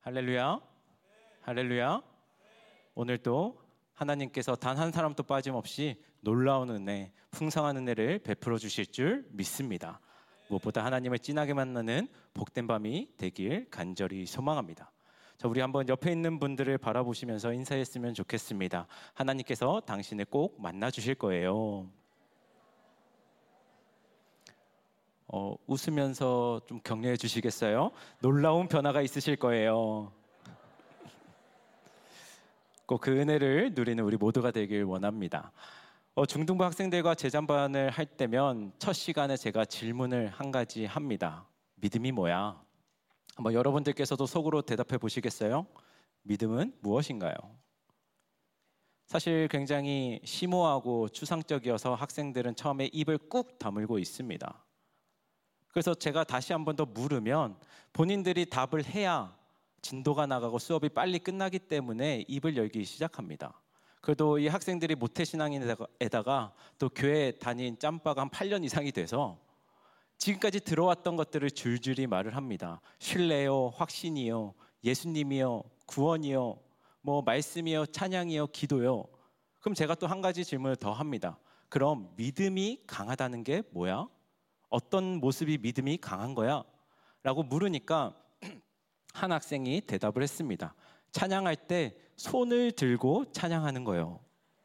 할렐루야, 할렐루야. 오늘도 하나님께서 단 한 사람도 빠짐없이 놀라운 은혜, 풍성한 은혜를 베풀어 주실 줄 믿습니다. 무엇보다 하나님을 진하게 만나는 복된 밤이 되길 간절히 소망합니다. 자, 우리 한번 옆에 있는 분들을 바라보시면서 인사했으면 좋겠습니다. 하나님께서 당신을 꼭 만나 주실 거예요. 웃으면서 좀 격려해 주시겠어요? 놀라운 변화가 있으실 거예요. 꼭 그 은혜를 누리는 우리 모두가 되길 원합니다. 중등부 학생들과 제잠반을 할 때면 첫 시간에 제가 질문을 한 가지 합니다. 믿음이 뭐야? 한번 여러분들께서도 속으로 대답해 보시겠어요? 믿음은 무엇인가요? 사실 굉장히 심오하고 추상적이어서 학생들은 처음에 입을 꾹 다물고 있습니다. 그래서 제가 다시 한 번 더 물으면 본인들이 답을 해야 진도가 나가고 수업이 빨리 끝나기 때문에 입을 열기 시작합니다. 그래도 이 학생들이 모태신앙인에다가 또 교회 다닌 짬바가 한 8년 이상이 돼서 지금까지 들어왔던 것들을 줄줄이 말을 합니다. 신뢰요, 확신이요, 예수님이요, 구원이요, 말씀이요, 찬양이요, 기도요. 그럼 제가 또 한 가지 질문을 더 합니다. 그럼 믿음이 강하다는 게 뭐야? 어떤 모습이 믿음이 강한 거야? 라고 물으니까 한 학생이 대답을 했습니다. 찬양할 때 손을 들고 찬양하는 거예요.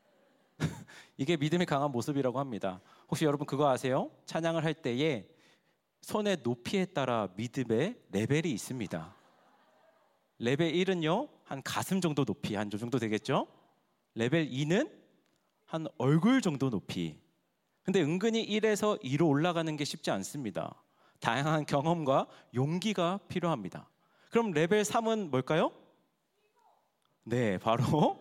이게 믿음이 강한 모습이라고 합니다. 혹시 여러분 그거 아세요? 찬양을 할 때에 손의 높이에 따라 믿음의 레벨이 있습니다. 레벨 1은요, 한 가슴 정도 높이, 한 저 정도 되겠죠? 레벨 2는 한 얼굴 정도 높이. 근데 은근히 1에서 2로 올라가는 게 쉽지 않습니다. 다양한 경험과 용기가 필요합니다. 그럼 레벨 3은 뭘까요? 네, 바로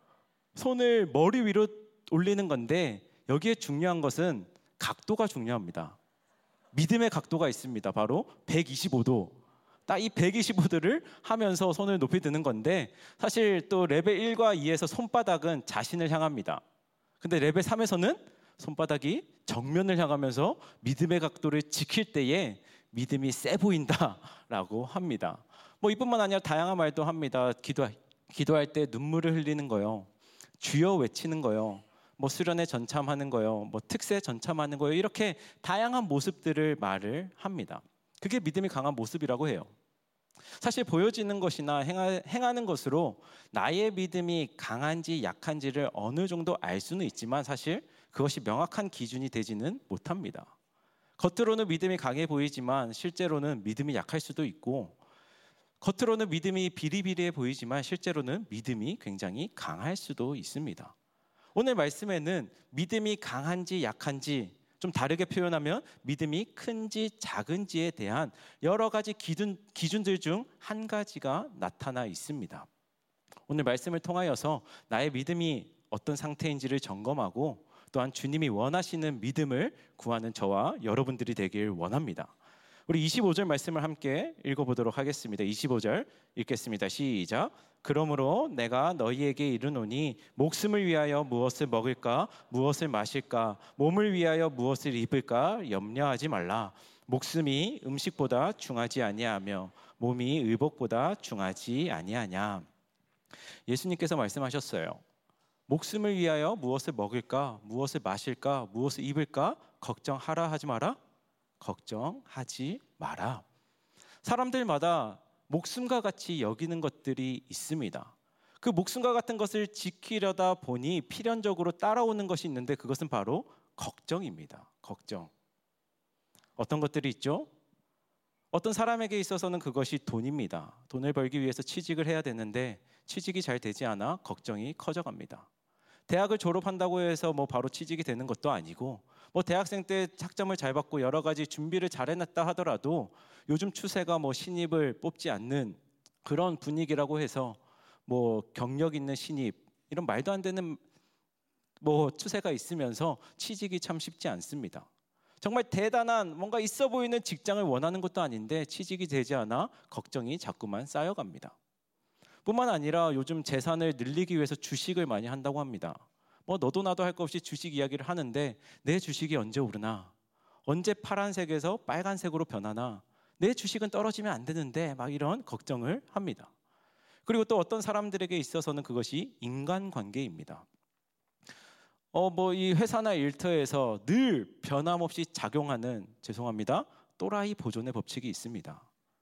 손을 머리 위로 올리는 건데 여기에 중요한 것은 각도가 중요합니다. 믿음의 각도가 있습니다. 바로 125도. 딱 이 125도를 하면서 손을 높이 드는 건데 사실 또 레벨 1과 2에서 손바닥은 자신을 향합니다. 근데 레벨 3에서는 손바닥이 정면을 향하면서 믿음의 각도를 지킬 때에 믿음이 세 보인다라고 합니다. 이뿐만 아니라 다양한 말도 합니다. 기도할 때 눈물을 흘리는 거요, 주여 외치는 거요, 수련회 전참하는 거요, 특세 전참하는 거요, 이렇게 다양한 모습들을 말을 합니다. 그게 믿음이 강한 모습이라고 해요. 사실 보여지는 것이나 행하는 것으로 나의 믿음이 강한지 약한지를 어느 정도 알 수는 있지만 사실 그것이 명확한 기준이 되지는 못합니다. 겉으로는 믿음이 강해 보이지만 실제로는 믿음이 약할 수도 있고, 겉으로는 믿음이 비리비리해 보이지만 실제로는 믿음이 굉장히 강할 수도 있습니다. 오늘 말씀에는 믿음이 강한지 약한지, 좀 다르게 표현하면 믿음이 큰지 작은지에 대한 여러 가지 기준들 중 한 가지가 나타나 있습니다. 오늘 말씀을 통하여서 나의 믿음이 어떤 상태인지를 점검하고 또한 주님이 원하시는 믿음을 구하는 저와 여러분들이 되길 원합니다. 우리 25절 말씀을 함께 읽어보도록 하겠습니다. 25절 읽겠습니다. 시작. 그러므로 내가 너희에게 이르노니 목숨을 위하여 무엇을 먹을까, 무엇을 마실까, 몸을 위하여 무엇을 입을까 염려하지 말라. 목숨이 음식보다 중하지 아니하며 몸이 의복보다 중하지 아니하냐. 예수님께서 말씀하셨어요. 목숨을 위하여 무엇을 먹을까, 무엇을 마실까, 무엇을 입을까 걱정하라 하지 마라. 걱정하지 마라. 사람들마다 목숨과 같이 여기는 것들이 있습니다. 그 목숨과 같은 것을 지키려다 보니 필연적으로 따라오는 것이 있는데 그것은 바로 걱정입니다. 걱정. 어떤 것들이 있죠? 어떤 사람에게 있어서는 그것이 돈입니다. 돈을 벌기 위해서 취직을 해야 되는데 취직이 잘 되지 않아 걱정이 커져갑니다. 대학을 졸업한다고 해서 바로 취직이 되는 것도 아니고, 대학생 때 학점을 잘 받고 여러 가지 준비를 잘 해놨다 하더라도 요즘 추세가 신입을 뽑지 않는 그런 분위기라고 해서 경력 있는 신입, 이런 말도 안 되는 추세가 있으면서 취직이 참 쉽지 않습니다. 정말 대단한 뭔가 있어 보이는 직장을 원하는 것도 아닌데 취직이 되지 않아 걱정이 자꾸만 쌓여갑니다. 뿐만 아니라 요즘 재산을 늘리기 위해서 주식을 많이 한다고 합니다. 너도 나도 할 것 없이 주식 이야기를 하는데 내 주식이 언제 오르나, 언제 파란색에서 빨간색으로 변하나, 내 주식은 떨어지면 안 되는데 이런 걱정을 합니다. 그리고 또 어떤 사람들에게 있어서는 그것이 인간관계입니다. 이 회사나 일터에서 늘 변함없이 작용하는, 죄송합니다, 또라이 보존의 법칙이 있습니다.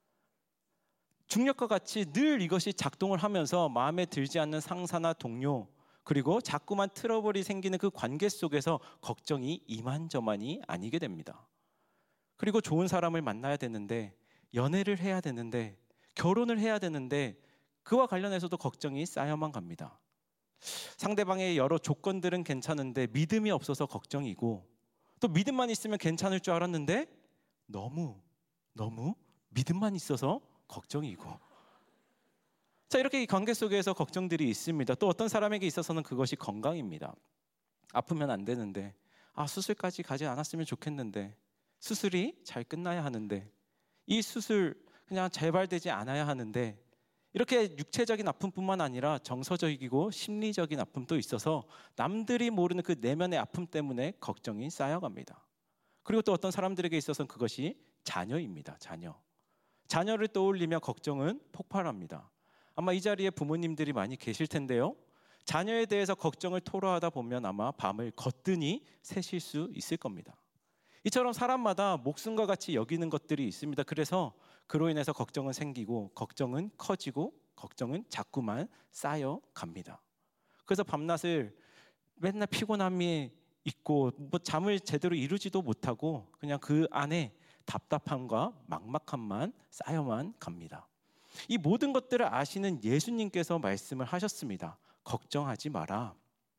중력과 같이 늘 이것이 작동을 하면서 마음에 들지 않는 상사나 동료, 그리고 자꾸만 트러블이 생기는 그 관계 속에서 걱정이 이만저만이 아니게 됩니다. 그리고 좋은 사람을 만나야 되는데, 연애를 해야 되는데, 결혼을 해야 되는데 그와 관련해서도 걱정이 쌓여만 갑니다. 상대방의 여러 조건들은 괜찮은데 믿음이 없어서 걱정이고, 또 믿음만 있으면 괜찮을 줄 알았는데 너무 믿음만 있어서 걱정이고. 자, 이렇게 이 관계 속에서 걱정들이 있습니다. 또 어떤 사람에게 있어서는 그것이 건강입니다. 아프면 안 되는데, 수술까지 가지 않았으면 좋겠는데, 수술이 잘 끝나야 하는데, 이 수술 그냥 재발되지 않아야 하는데, 이렇게 육체적인 아픔뿐만 아니라 정서적이고 심리적인 아픔도 있어서 남들이 모르는 그 내면의 아픔 때문에 걱정이 쌓여갑니다. 그리고 또 어떤 사람들에게 있어서는 그것이 자녀입니다. 자녀를 떠올리며 걱정은 폭발합니다. 아마 이 자리에 부모님들이 많이 계실 텐데요, 자녀에 대해서 걱정을 토로하다 보면 아마 밤을 거뜬히 새실 수 있을 겁니다. 이처럼 사람마다 목숨과 같이 여기는 것들이 있습니다. 그래서 그로 인해서 걱정은 생기고, 걱정은 커지고, 걱정은 자꾸만 쌓여갑니다. 그래서 밤낮을 맨날 피곤함이 있고 잠을 제대로 이루지도 못하고 그냥 그 안에 답답함과 막막함만 쌓여만 갑니다. 이 모든 것들을 아시는 예수님께서 말씀을 하셨습니다. 걱정하지 마라.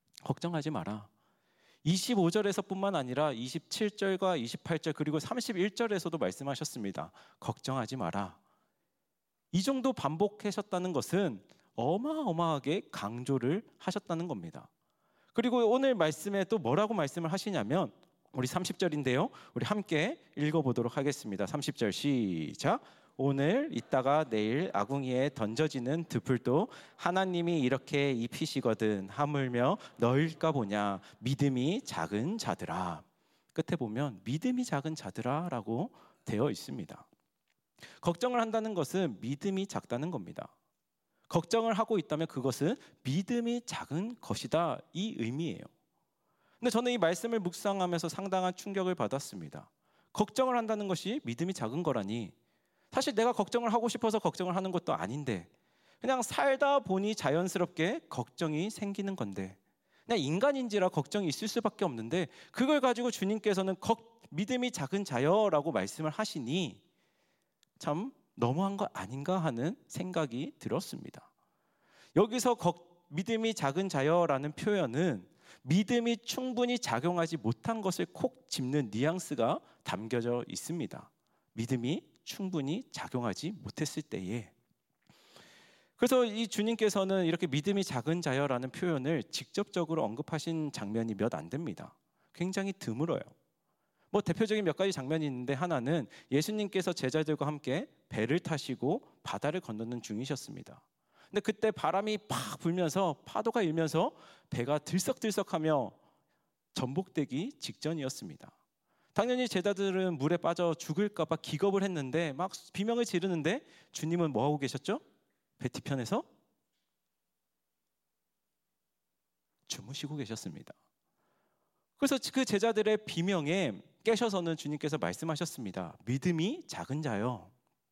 25절에서 뿐만 아니라 27절과 28절 그리고 31절에서도 말씀하셨습니다. 걱정하지 마라. 이 정도 반복하셨다는 것은 어마어마하게 강조를 하셨다는 겁니다. 그리고 오늘 말씀에 또 뭐라고 말씀을 하시냐면, 우리 30절인데요, 우리 함께 읽어보도록 하겠습니다. 30절 시작. 오늘 있다가 내일 아궁이에 던져지는 들풀도 하나님이 이렇게 입히시거든 하물며 너일까 보냐. 믿음이 작은 자들아. 끝에 보면 믿음이 작은 자들아 라고 되어 있습니다. 걱정을 한다는 것은 믿음이 작다는 겁니다. 걱정을 하고 있다면 그것은 믿음이 작은 것이다, 이 의미예요. 근데 저는 이 말씀을 묵상하면서 상당한 충격을 받았습니다. 걱정을 한다는 것이 믿음이 작은 거라니, 사실 내가 걱정을 하고 싶어서 걱정을 하는 것도 아닌데 그냥 살다 보니 자연스럽게 걱정이 생기는 건데, 그냥 인간인지라 걱정이 있을 수밖에 없는데 그걸 가지고 주님께서는 믿음이 작은 자여라고 말씀을 하시니 참 너무한 거 아닌가 하는 생각이 들었습니다. 여기서 믿음이 작은 자여라는 표현은 믿음이 충분히 작용하지 못한 것을 콕 짚는 뉘앙스가 담겨져 있습니다. 믿음이 충분히 작용하지 못했을 때에. 그래서 이 주님께서는 이렇게 믿음이 작은 자여라는 표현을 직접적으로 언급하신 장면이 몇 안 됩니다. 굉장히 드물어요. 대표적인 몇 가지 장면이 있는데, 하나는 예수님께서 제자들과 함께 배를 타시고 바다를 건너는 중이셨습니다. 근데 그때 바람이 팍 불면서 파도가 일면서 배가 들썩들썩하며 전복되기 직전이었습니다. 당연히 제자들은 물에 빠져 죽을까 봐 기겁을 했는데 막 비명을 지르는데 주님은 뭐 하고 계셨죠? 배 뒤편에서 주무시고 계셨습니다. 그래서 그 제자들의 비명에 깨셔서는 주님께서 말씀하셨습니다. 믿음이 작은 자요.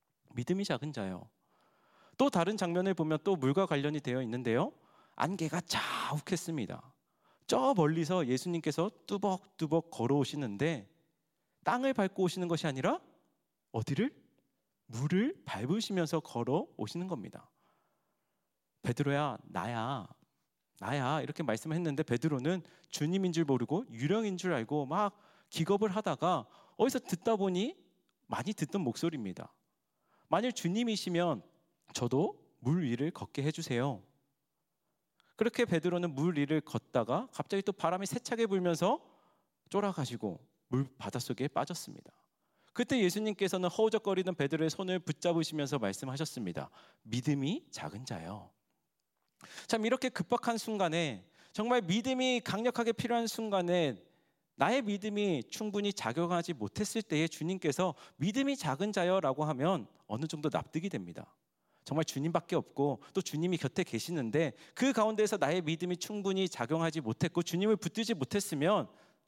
또 다른 장면을 보면 또 물과 관련이 되어 있는데요, 안개가 자욱했습니다. 저 멀리서 예수님께서 뚜벅뚜벅 걸어오시는데 땅을 밟고 오시는 것이 아니라 어디를? 물을 밟으시면서 걸어오시는 겁니다. 베드로야, 나야 이렇게 말씀을 했는데 베드로는 주님인 줄 모르고 유령인 줄 알고 막 기겁을 하다가 어디서 듣다 보니 많이 듣던 목소리입니다. 만일 주님이시면 저도 물 위를 걷게 해주세요. 그렇게 베드로는 물 위를 걷다가 갑자기 또 바람이 세차게 불면서 쫄아가지고 물 바닷속에 빠졌습니다. 그때 예수님께서는 허우적거리는 베드로의 손을 붙잡으시면서 말씀하셨습니다. 믿음이 작은 자요. 참, 이렇게 급박한 순간에, 정말 믿음이 강력하게 필요한 순간에 나의 믿음이 충분히 작용하지 못했을 때에 주님께서 믿음이 작은 자여라고 하면 어느 정도 납득이 됩니다. 정말 주님밖에 없고 또 주님이 곁에 계시는데 그 가운데에서 나의 믿음이 충분히 작용하지 못했고 주님을 붙들지 못했으면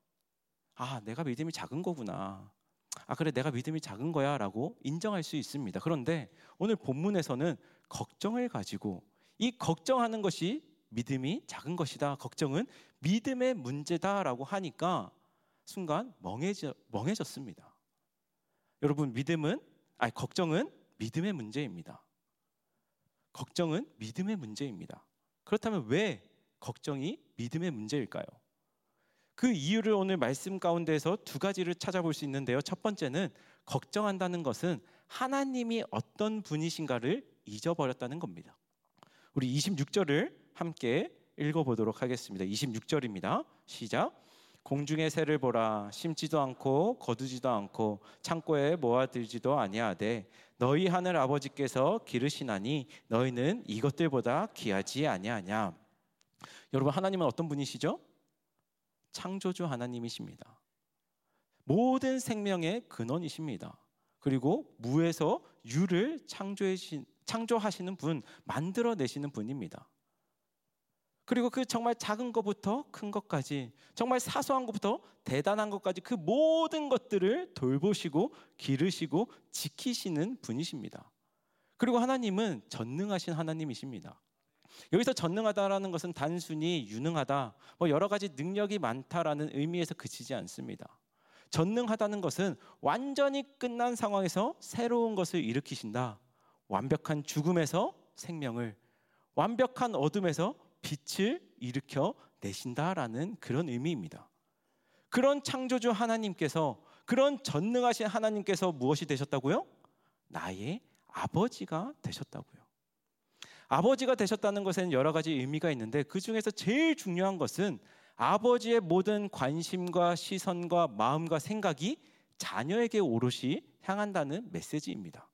내가 믿음이 작은 거구나. 그래, 내가 믿음이 작은 거야 라고 인정할 수 있습니다. 그런데 오늘 본문에서는 걱정을 가지고 이 걱정하는 것이 믿음이 작은 것이다, 걱정은 믿음의 문제다라고 하니까 순간 멍해졌습니다. 여러분, 걱정은 믿음의 문제입니다. 걱정은 믿음의 문제입니다. 그렇다면 왜 걱정이 믿음의 문제일까요? 그 이유를 오늘 말씀 가운데서 두 가지를 찾아볼 수 있는데요. 첫 번째는 걱정한다는 것은 하나님이 어떤 분이신가를 잊어버렸다는 겁니다. 우리 26절을 함께 읽어보도록 하겠습니다. 26절입니다. 시작. 공중의 새를 보라. 심지도 않고 거두지도 않고 창고에 모아들지도 아니하되 너희 하늘 아버지께서 기르시나니 너희는 이것들보다 귀하지 아니하냐. 여러분, 하나님은 어떤 분이시죠? 창조주 하나님이십니다. 모든 생명의 근원이십니다. 그리고 무에서 유를 창조하시는 분, 만들어내시는 분입니다. 그리고 그 정말 작은 것부터 큰 것까지, 정말 사소한 것부터 대단한 것까지 그 모든 것들을 돌보시고 기르시고 지키시는 분이십니다. 그리고 하나님은 전능하신 하나님이십니다. 여기서 전능하다라는 것은 단순히 유능하다, 여러 가지 능력이 많다라는 의미에서 그치지 않습니다. 전능하다는 것은 완전히 끝난 상황에서 새로운 것을 일으키신다. 완벽한 죽음에서 생명을, 완벽한 어둠에서 빛을 일으켜 내신다라는 그런 의미입니다. 그런 창조주 하나님께서, 그런 전능하신 하나님께서 무엇이 되셨다고요? 나의 아버지가 되셨다고요. 아버지가 되셨다는 것에는 여러 가지 의미가 있는데 그 중에서 제일 중요한 것은 아버지의 모든 관심과 시선과 마음과 생각이 자녀에게 오롯이 향한다는 메시지입니다.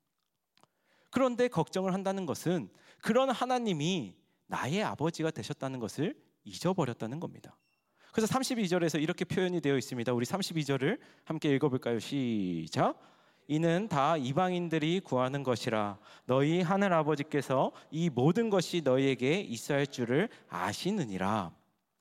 그런데 걱정을 한다는 것은 그런 하나님이 나의 아버지가 되셨다는 것을 잊어버렸다는 겁니다. 그래서 32절에서 이렇게 표현이 되어 있습니다. 우리 32절을 함께 읽어볼까요? 시작. 이는 다 이방인들이 구하는 것이라 너희 하늘 아버지께서 이 모든 것이 너희에게 있어야 할 줄을 아시느니라.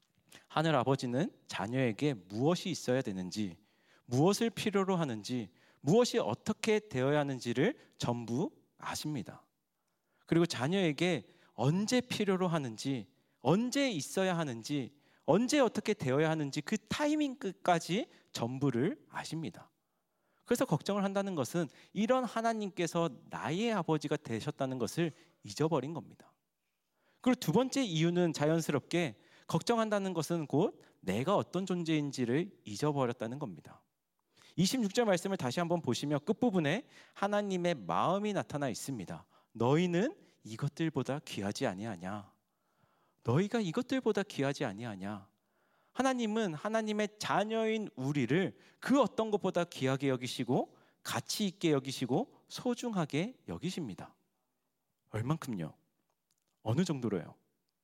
하늘 아버지는 자녀에게 무엇이 있어야 되는지, 무엇을 필요로 하는지, 무엇이 어떻게 되어야 하는지를 전부 아십니다. 그리고 자녀에게 언제 필요로 하는지, 언제 있어야 하는지, 언제 어떻게 되어야 하는지 그 타이밍 끝까지 전부를 아십니다. 그래서 걱정을 한다는 것은 이런 하나님께서 나의 아버지가 되셨다는 것을 잊어버린 겁니다. 그리고 두 번째 이유는 자연스럽게 걱정한다는 것은 곧 내가 어떤 존재인지를 잊어버렸다는 겁니다. 26절 말씀을 다시 한번 보시면 끝부분에 하나님의 마음이 나타나 있습니다. 너희는 이것들보다 귀하지 아니하냐. 너희가 이것들보다 귀하지 아니하냐. 하나님은 하나님의 자녀인 우리를 그 어떤 것보다 귀하게 여기시고 가치 있게 여기시고 소중하게 여기십니다. 얼만큼요? 어느 정도로요?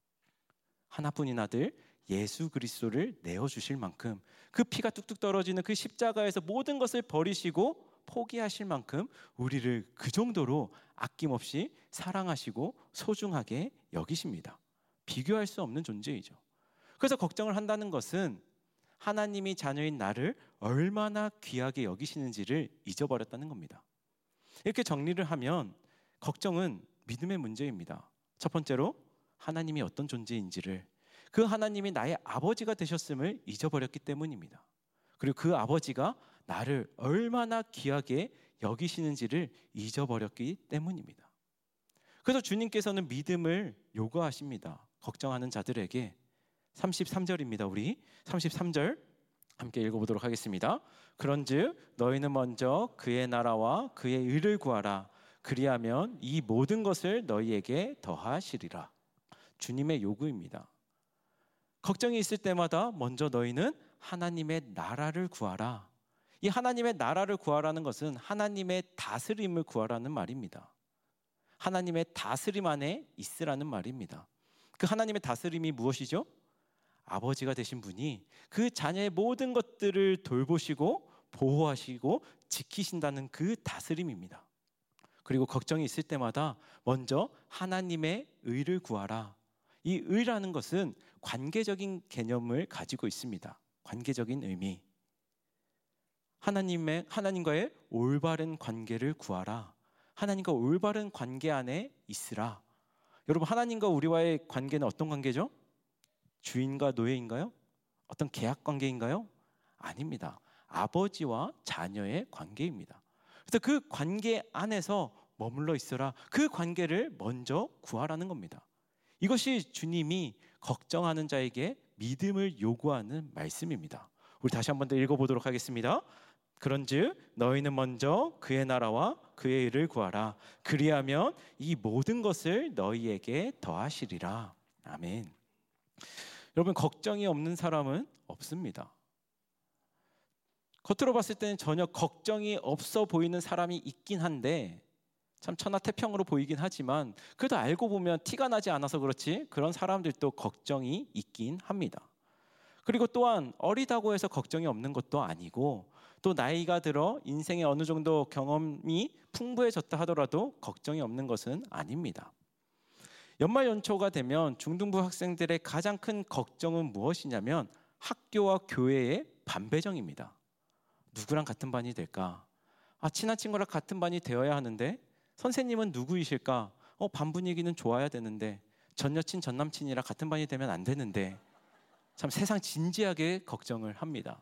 하나뿐인 아들 예수 그리스도를 내어주실 만큼, 그 피가 뚝뚝 떨어지는 그 십자가에서 모든 것을 버리시고 포기하실 만큼 우리를 그 정도로 아낌없이 사랑하시고 소중하게 여기십니다. 비교할 수 없는 존재이죠. 그래서 걱정을 한다는 것은 하나님이 자녀인 나를 얼마나 귀하게 여기시는지를 잊어버렸다는 겁니다. 이렇게 정리를 하면 걱정은 믿음의 문제입니다. 첫 번째로 하나님이 어떤 존재인지를, 그 하나님이 나의 아버지가 되셨음을 잊어버렸기 때문입니다. 그리고 그 아버지가 나를 얼마나 귀하게 여기시는지를 잊어버렸기 때문입니다. 그래서 주님께서는 믿음을 요구하십니다. 걱정하는 자들에게. 33절입니다. 우리 33절 함께 읽어보도록 하겠습니다. 그런즉 너희는 먼저 그의 나라와 그의 의를 구하라. 그리하면 이 모든 것을 너희에게 더하시리라. 주님의 요구입니다. 걱정이 있을 때마다 먼저 너희는 하나님의 나라를 구하라. 이 하나님의 나라를 구하라는 것은 하나님의 다스림을 구하라는 말입니다. 하나님의 다스림 안에 있으라는 말입니다. 그 하나님의 다스림이 무엇이죠? 아버지가 되신 분이 그 자녀의 모든 것들을 돌보시고 보호하시고 지키신다는 그 다스림입니다. 그리고 걱정이 있을 때마다 먼저 하나님의 의를 구하라. 이 의라는 것은 관계적인 개념을 가지고 있습니다. 관계적인 의미. 하나님과의 올바른 관계를 구하라. 하나님과 올바른 관계 안에 있으라. 여러분, 하나님과 우리와의 관계는 어떤 관계죠? 주인과 노예인가요? 어떤 계약 관계인가요? 아닙니다. 아버지와 자녀의 관계입니다. 그래서 그 관계 안에서 머물러 있어라. 그 관계를 먼저 구하라는 겁니다. 이것이 주님이 걱정하는 자에게 믿음을 요구하는 말씀입니다. 우리 다시 한 번 더 읽어보도록 하겠습니다. 그런즉 너희는 먼저 그의 나라와 그의 의를 구하라. 그리하면 이 모든 것을 너희에게 더하시리라. 아멘. 여러분, 걱정이 없는 사람은 없습니다. 겉으로 봤을 때는 전혀 걱정이 없어 보이는 사람이 있긴 한데 참 천하태평으로 보이긴 하지만 그래도 알고 보면 티가 나지 않아서 그렇지 그런 사람들도 걱정이 있긴 합니다. 그리고 또한 어리다고 해서 걱정이 없는 것도 아니고 또 나이가 들어 인생에 어느 정도 경험이 풍부해졌다 하더라도 걱정이 없는 것은 아닙니다. 연말 연초가 되면 중등부 학생들의 가장 큰 걱정은 무엇이냐면 학교와 교회의 반 배정입니다. 누구랑 같은 반이 될까? 친한 친구랑 같은 반이 되어야 하는데 선생님은 누구이실까? 반 분위기는 좋아야 되는데 전 여친 전 남친이랑 같은 반이 되면 안 되는데 참 세상 진지하게 걱정을 합니다.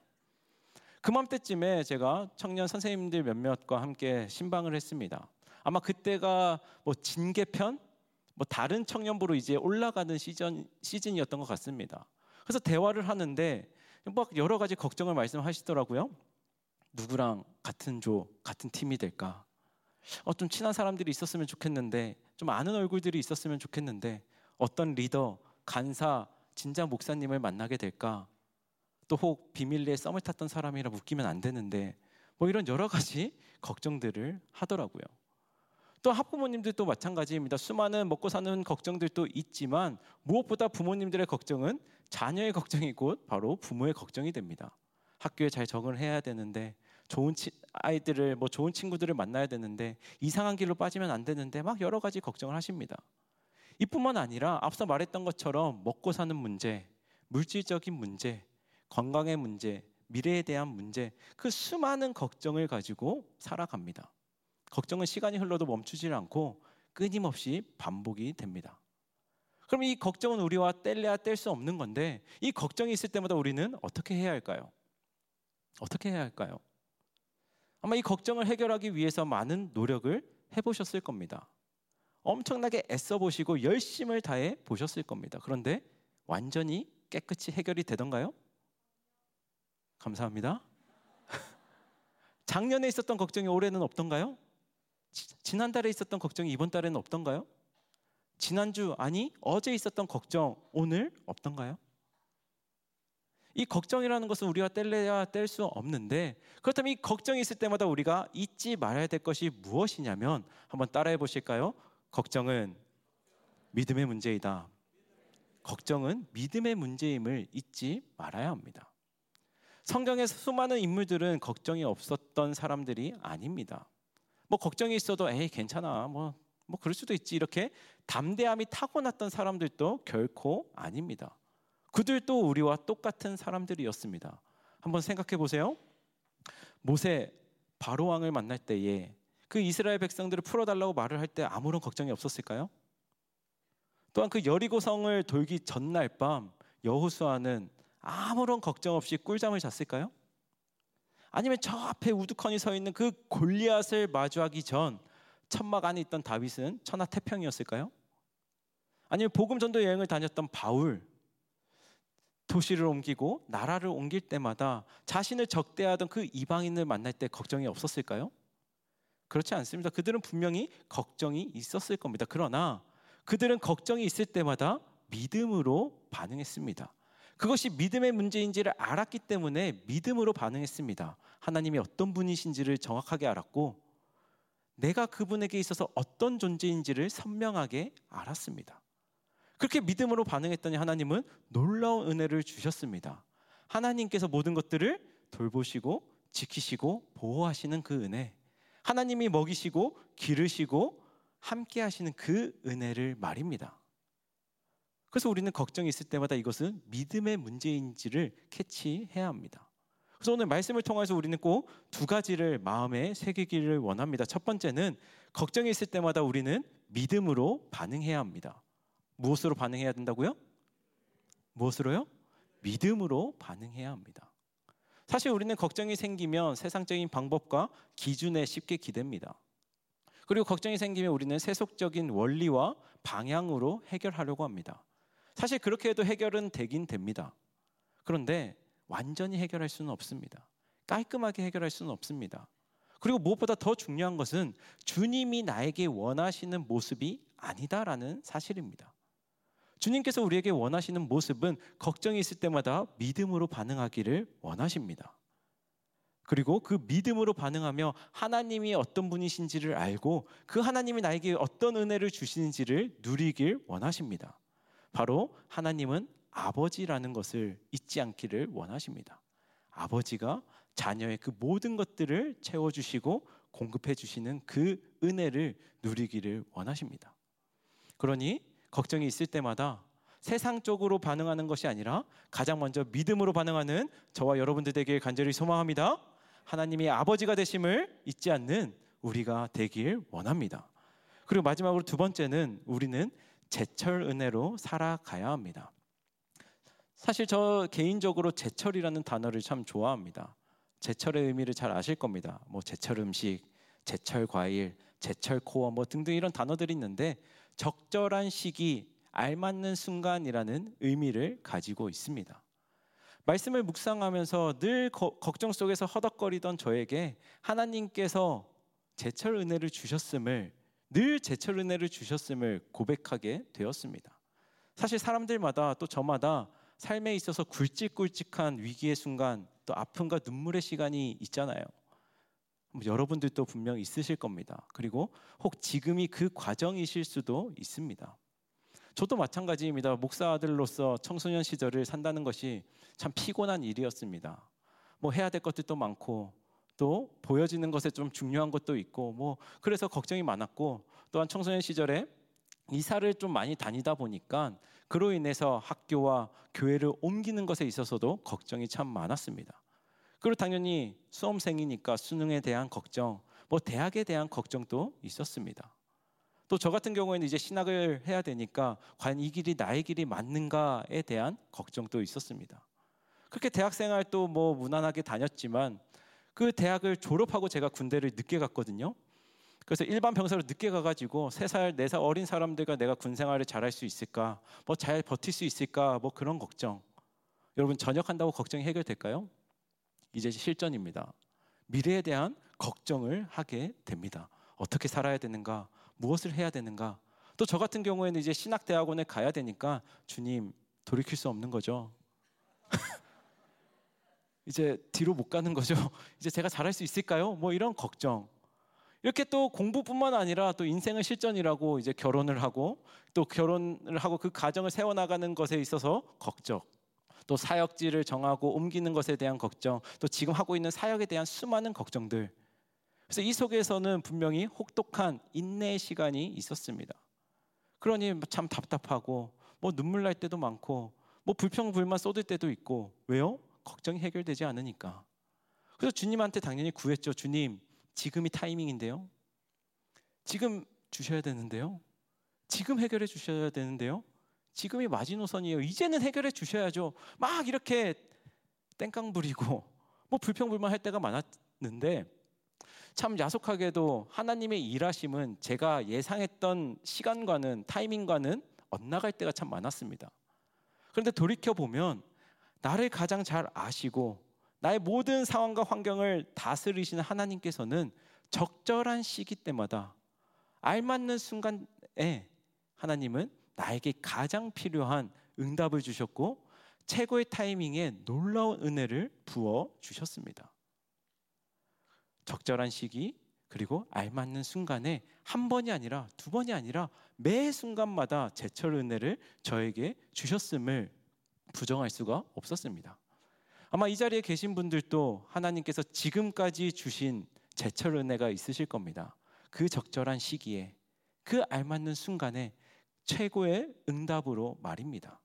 그맘때쯤에 제가 청년 선생님들 몇몇과 함께 신방을 했습니다. 아마 그때가 징계편? 다른 청년부로 이제 올라가는 시즌이었던 것 같습니다. 그래서 대화를 하는데 여러 가지 걱정을 말씀하시더라고요. 누구랑 같은 같은 팀이 될까? 좀 친한 사람들이 있었으면 좋겠는데, 좀 아는 얼굴들이 있었으면 좋겠는데, 어떤 리더, 간사, 진짜 목사님을 만나게 될까? 또 혹 비밀리에 썸을 탔던 사람이라 묶이면 안 되는데, 이런 여러 가지 걱정들을 하더라고요. 또 학부모님들도 마찬가지입니다. 수많은 먹고 사는 걱정들도 있지만 무엇보다 부모님들의 걱정은 자녀의 걱정이 곧 바로 부모의 걱정이 됩니다. 학교에 잘 적응을 해야 되는데 좋은 아이들을 좋은 친구들을 만나야 되는데 이상한 길로 빠지면 안 되는데 막 여러 가지 걱정을 하십니다. 이뿐만 아니라 앞서 말했던 것처럼 먹고 사는 문제, 물질적인 문제, 건강의 문제, 미래에 대한 문제, 그 수많은 걱정을 가지고 살아갑니다. 걱정은 시간이 흘러도 멈추지 않고 끊임없이 반복이 됩니다. 그럼 이 걱정은 우리와 뗄래야 뗄 수 없는 건데 이 걱정이 있을 때마다 우리는 어떻게 해야 할까요? 어떻게 해야 할까요? 아마 이 걱정을 해결하기 위해서 많은 노력을 해보셨을 겁니다. 엄청나게 애써 보시고 열심을 다해 보셨을 겁니다. 그런데 완전히 깨끗이 해결이 되던가요? 감사합니다. 작년에 있었던 걱정이 올해는 없던가요? 지난달에 있었던 걱정이 이번 달에는 없던가요? 지난주, 아니 어제 있었던 걱정 오늘 없던가요? 이 걱정이라는 것은 우리가 뗄래야 뗄 수 없는데 그렇다면 이 걱정이 있을 때마다 우리가 잊지 말아야 될 것이 무엇이냐면 한번 따라해 보실까요? 걱정은 믿음의 문제이다. 걱정은 믿음의 문제임을 잊지 말아야 합니다. 성경에서 수많은 인물들은 걱정이 없었던 사람들이 아닙니다. 걱정이 있어도 에이 괜찮아 그럴 수도 있지 이렇게 담대함이 타고났던 사람들도 결코 아닙니다. 그들도 우리와 똑같은 사람들이었습니다. 한번 생각해 보세요. 모세 바로 왕을 만날 때에 그 이스라엘 백성들을 풀어달라고 말을 할 때 아무런 걱정이 없었을까요? 또한 그 여리고성을 돌기 전날 밤 여호수아는 아무런 걱정 없이 꿀잠을 잤을까요? 아니면 저 앞에 우두커니 서 있는 그 골리앗을 마주하기 전 천막 안에 있던 다윗은 천하태평이었을까요? 아니면 복음 전도 여행을 다녔던 바울, 도시를 옮기고 나라를 옮길 때마다 자신을 적대하던 그 이방인을 만날 때 걱정이 없었을까요? 그렇지 않습니다. 그들은 분명히 걱정이 있었을 겁니다. 그러나 그들은 걱정이 있을 때마다 믿음으로 반응했습니다. 그것이 믿음의 문제인지를 알았기 때문에 믿음으로 반응했습니다. 하나님이 어떤 분이신지를 정확하게 알았고 내가 그분에게 있어서 어떤 존재인지를 선명하게 알았습니다. 그렇게 믿음으로 반응했더니 하나님은 놀라운 은혜를 주셨습니다. 하나님께서 모든 것들을 돌보시고 지키시고 보호하시는 그 은혜, 하나님이 먹이시고 기르시고 함께 하시는 그 은혜를 말입니다. 그래서 우리는 걱정이 있을 때마다 이것은 믿음의 문제인지를 캐치해야 합니다. 그래서 오늘 말씀을 통해서 우리는 꼭 두 가지를 마음에 새기기를 원합니다. 첫 번째는 걱정이 있을 때마다 우리는 믿음으로 반응해야 합니다. 무엇으로 반응해야 된다고요? 무엇으로요? 믿음으로 반응해야 합니다. 사실 우리는 걱정이 생기면 세상적인 방법과 기준에 쉽게 기댑니다. 그리고 걱정이 생기면 우리는 세속적인 원리와 방향으로 해결하려고 합니다. 사실 그렇게 해도 해결은 되긴 됩니다. 그런데 완전히 해결할 수는 없습니다. 깔끔하게 해결할 수는 없습니다. 그리고 무엇보다 더 중요한 것은 주님이 나에게 원하시는 모습이 아니다라는 사실입니다. 주님께서 우리에게 원하시는 모습은 걱정이 있을 때마다 믿음으로 반응하기를 원하십니다. 그리고 그 믿음으로 반응하며 하나님이 어떤 분이신지를 알고 그 하나님이 나에게 어떤 은혜를 주시는지를 누리길 원하십니다. 바로 하나님은 아버지라는 것을 잊지 않기를 원하십니다. 아버지가 자녀의 그 모든 것들을 채워주시고 공급해 주시는 그 은혜를 누리기를 원하십니다. 그러니 걱정이 있을 때마다 세상적으로 반응하는 것이 아니라 가장 먼저 믿음으로 반응하는 저와 여러분들 되길 간절히 소망합니다. 하나님이 아버지가 되심을 잊지 않는 우리가 되길 원합니다. 그리고 마지막으로 두 번째는 우리는 제철 은혜로 살아가야 합니다. 사실 저 개인적으로 제철이라는 단어를 참 좋아합니다. 제철의 의미를 잘 아실 겁니다. 뭐 제철 음식, 제철 과일, 제철 코어 뭐 등등 이런 단어들이 있는데 적절한 시기, 알맞는 순간이라는 의미를 가지고 있습니다. 말씀을 묵상하면서 늘 걱정 속에서 허덕거리던 저에게 하나님께서 제철 은혜를 주셨음을, 늘 제철 은혜를 주셨음을 고백하게 되었습니다. 사실 사람들마다 또 저마다 삶에 있어서 굵직굵직한 위기의 순간, 또 아픔과 눈물의 시간이 있잖아요. 여러분들도 분명 있으실 겁니다. 그리고 혹 지금이 그 과정이실 수도 있습니다. 저도 마찬가지입니다. 목사 아들로서 청소년 시절을 산다는 것이 참 피곤한 일이었습니다. 뭐 해야 될 것들도 많고 또 보여지는 것에 좀 중요한 것도 있고 뭐 그래서 걱정이 많았고, 또한 청소년 시절에 이사를 좀 많이 다니다 보니까 그로 인해서 학교와 교회를 옮기는 것에 있어서도 걱정이 참 많았습니다. 그리고 당연히 수험생이니까 수능에 대한 걱정, 뭐 대학에 대한 걱정도 있었습니다. 또 저 같은 경우에는 이제 신학을 해야 되니까 과연 이 길이 나의 길이 맞는가에 대한 걱정도 있었습니다. 그렇게 대학생활 또 뭐 무난하게 다녔지만 그 대학을 졸업하고 제가 군대를 늦게 갔거든요. 그래서 일반 병사로 늦게 가가지고 3살, 4살 어린 사람들과 내가 군 생활을 잘할 수 있을까, 뭐 잘 버틸 수 있을까, 뭐 그런 걱정. 여러분 전역한다고 걱정이 해결될까요? 이제 실전입니다. 미래에 대한 걱정을 하게 됩니다. 어떻게 살아야 되는가, 무엇을 해야 되는가. 또 저 같은 경우에는 이제 신학대학원에 가야 되니까 주님 돌이킬 수 없는 거죠. 이제 뒤로 못 가는 거죠. 이제 제가 잘할 수 있을까요? 뭐 이런 걱정. 이렇게 또 공부뿐만 아니라 또 인생의 실전이라고 이제 결혼을 하고 또 결혼을 하고 그 가정을 세워나가는 것에 있어서 걱정. 또 사역지를 정하고 옮기는 것에 대한 걱정. 또 지금 하고 있는 사역에 대한 수많은 걱정들. 그래서 이 속에서는 분명히 혹독한 인내의 시간이 있었습니다. 그러니 참 답답하고 뭐 눈물 날 때도 많고 뭐 불평불만 쏟을 때도 있고. 왜요? 걱정이 해결되지 않으니까. 그래서 주님한테 당연히 구했죠. 주님, 지금이 타이밍인데요. 지금 주셔야 되는데요. 지금 해결해 주셔야 되는데요. 지금이 마지노선이에요. 이제는 해결해 주셔야죠. 막 이렇게 땡깡 부리고 뭐 불평불만 할 때가 많았는데 참 야속하게도 하나님의 일하심은 제가 예상했던 시간과는 타이밍과는 엇나갈 때가 참 많았습니다. 그런데 돌이켜보면 나를 가장 잘 아시고 나의 모든 상황과 환경을 다스리시는 하나님께서는 적절한 시기 때마다 알맞는 순간에 하나님은 나에게 가장 필요한 응답을 주셨고 최고의 타이밍에 놀라운 은혜를 부어 주셨습니다. 적절한 시기 그리고 알맞는 순간에 한 번이 아니라 두 번이 아니라 매 순간마다 제철 은혜를 저에게 주셨음을 부정할 수가 없었습니다. 아마 이 자리에 계신 분들도 하나님께서 지금까지 주신 제철 은혜가 있으실 겁니다. 그 적절한 시기에, 그 알맞는 순간에 최고의 응답으로 말입니다.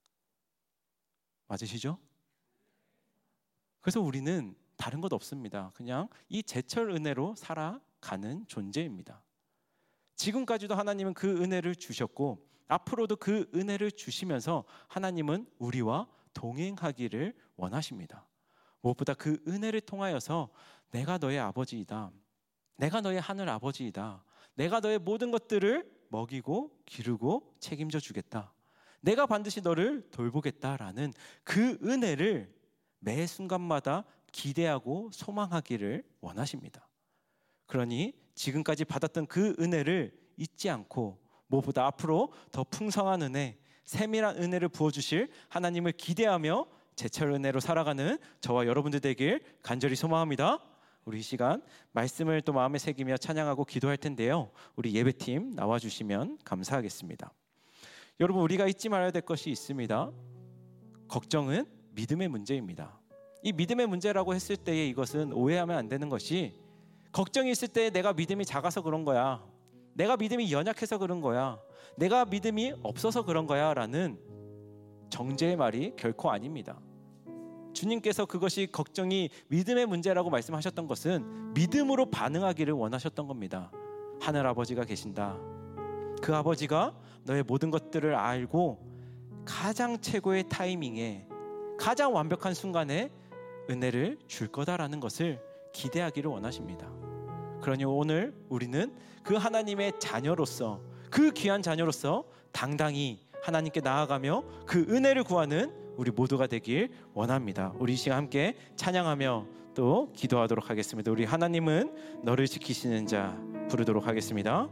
맞으시죠? 그래서 우리는 다른 것 없습니다. 그냥 이 제철 은혜로 살아가는 존재입니다. 지금까지도 하나님은 그 은혜를 주셨고 앞으로도 그 은혜를 주시면서 하나님은 우리와 동행하기를 원하십니다. 무엇보다 그 은혜를 통하여서 내가 너의 아버지이다, 내가 너의 하늘 아버지이다, 내가 너의 모든 것들을 먹이고 기르고 책임져 주겠다, 내가 반드시 너를 돌보겠다라는 그 은혜를 매 순간마다 기대하고 소망하기를 원하십니다. 그러니 지금까지 받았던 그 은혜를 잊지 않고 무엇보다 앞으로 더 풍성한 은혜, 세밀한 은혜를 부어주실 하나님을 기대하며 제철 은혜로 살아가는 저와 여러분들 되길 간절히 소망합니다. 우리 이 시간 말씀을 또 마음에 새기며 찬양하고 기도할 텐데요, 우리 예배팀 나와주시면 감사하겠습니다. 여러분, 우리가 잊지 말아야 될 것이 있습니다. 걱정은 믿음의 문제입니다. 이 믿음의 문제라고 했을 때에 이것은 오해하면 안 되는 것이, 걱정이 있을 때 내가 믿음이 작아서 그런 거야, 내가 믿음이 연약해서 그런 거야, 내가 믿음이 없어서 그런 거야 라는 정죄의 말이 결코 아닙니다. 주님께서 그것이 걱정이 믿음의 문제라고 말씀하셨던 것은 믿음으로 반응하기를 원하셨던 겁니다. 하늘 아버지가 계신다, 그 아버지가 너의 모든 것들을 알고 가장 최고의 타이밍에 가장 완벽한 순간에 은혜를 줄 거다라는 것을 기대하기를 원하십니다. 그러니 오늘 우리는 그 하나님의 자녀로서, 그 귀한 자녀로서 당당히 하나님께 나아가며 그 은혜를 구하는 우리 모두가 되길 원합니다. 우리 이 시간 함께 찬양하며 또 기도하도록 하겠습니다. 우리 하나님은 너를 지키시는 자 부르도록 하겠습니다.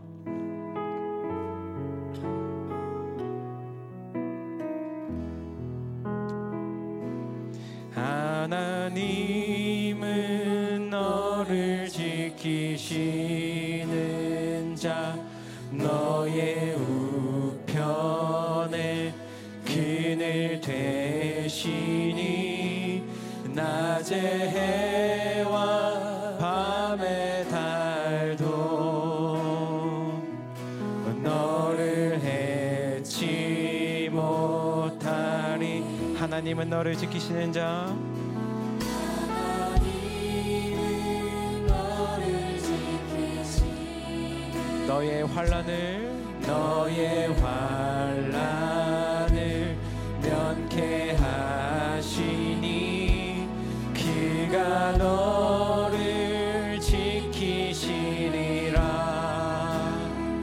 하나님은 너를 지키시는 자, 너의 우편에 그늘 되시니 낮의 해와 밤의 달도 너를 해치 못하리. 하나님은 너를 지키시는 자, 너의 환난을 면케 하시니 그가 너를 지키시리라.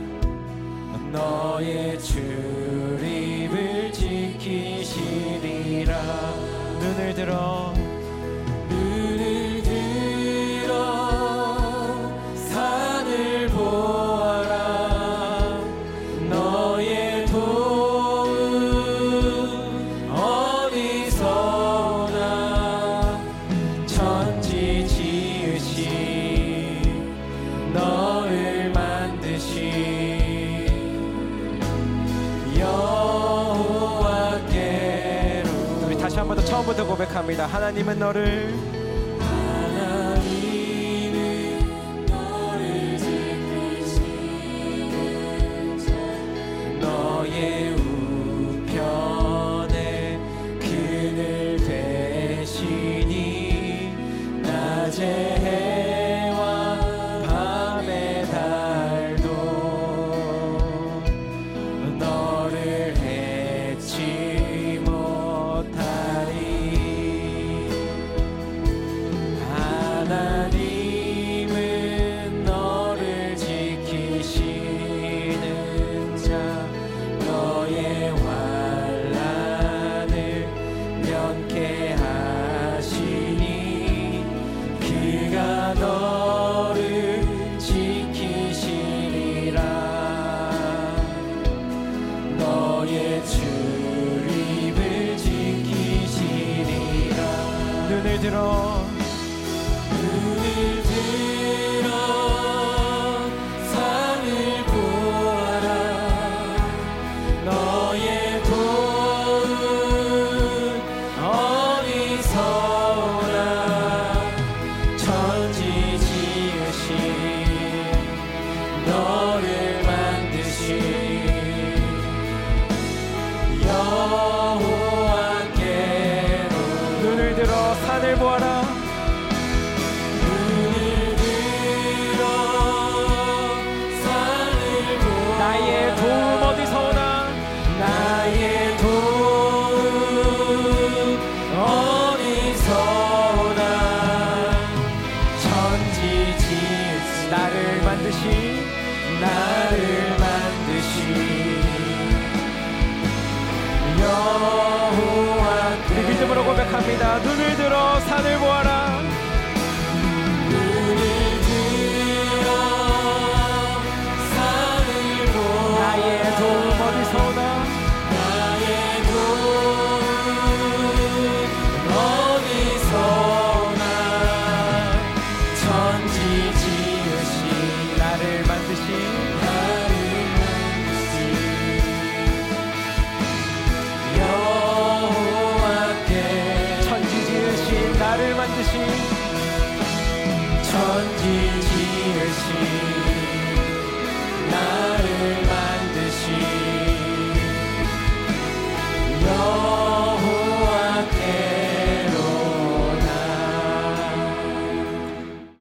너의 출입을 지키시리라. 눈을 들어 산을 보아라. 너의 도움 어디서 오나. 천지 지으신 너를 만드신 여호와께로. 우리 다시 한 번 더 처음부터 고백합니다. 하나님은 너를 너의 우편에 그늘 되시니 낮의 해와 밤의 달도 너를 해치 못하리. 하나님은 너를 지키시는 자, 너의 환난을 면케 하시니 그가 너를 지키시리라. 너의 출입을 지키시리라. 눈을 들어 산을 보아라. 너의 도움 어디서 오나. 천지 지으신 여호와께로 눈을 들어 산을 보아라. 눈을 들어 산을 보아라. 나의 도움 어디서 오나? 나의 도움 어디서 오나. 천지 지으신 나를 만드신 여호와께 우리 믿음으로 고백합니다. 눈을 들어 산을 보아라. 눈을 들어 산을 보아라. 나의 도움 어디서 오나? 나의 도움 어디서 오나. 천지 지으신 나를 만드신 여호와께 천지 지으신 나를 만드신 천지 지으신